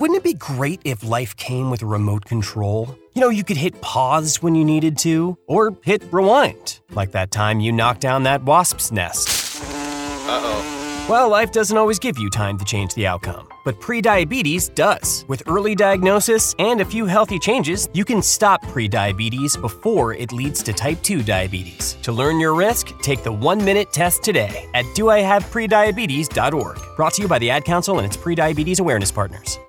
Wouldn't it be great if life came with a remote control? You know, you could hit pause when you needed to, or hit rewind, like that time you knocked down that wasp's nest. Uh-oh. Well, life doesn't always give you time to change the outcome, but prediabetes does. With early diagnosis and a few healthy changes, you can stop prediabetes before it leads to type 2 diabetes. To learn your risk, take the 1-minute test today at doihaveprediabetes.org. Brought to you by the Ad Council and its prediabetes awareness partners.